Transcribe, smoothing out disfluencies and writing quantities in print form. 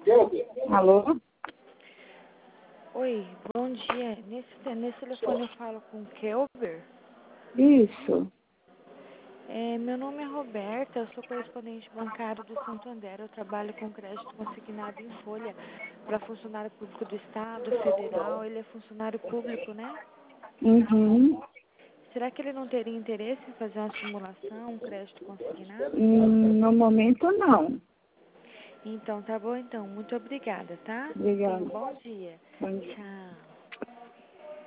Alô? Oi, bom dia. Nesse telefone eu falo com o Kelber. Isso. Meu nome é Roberta, eu sou correspondente bancário do Santander. Eu trabalho com crédito consignado em folha para funcionário público do Estado, federal. Ele é funcionário público, né? Uhum. Será que ele não teria interesse em fazer uma simulação, um crédito consignado? No momento, não. Então, tá bom então. Muito obrigada, tá? Tenha Obrigada. um bom dia. Bom dia. Tchau.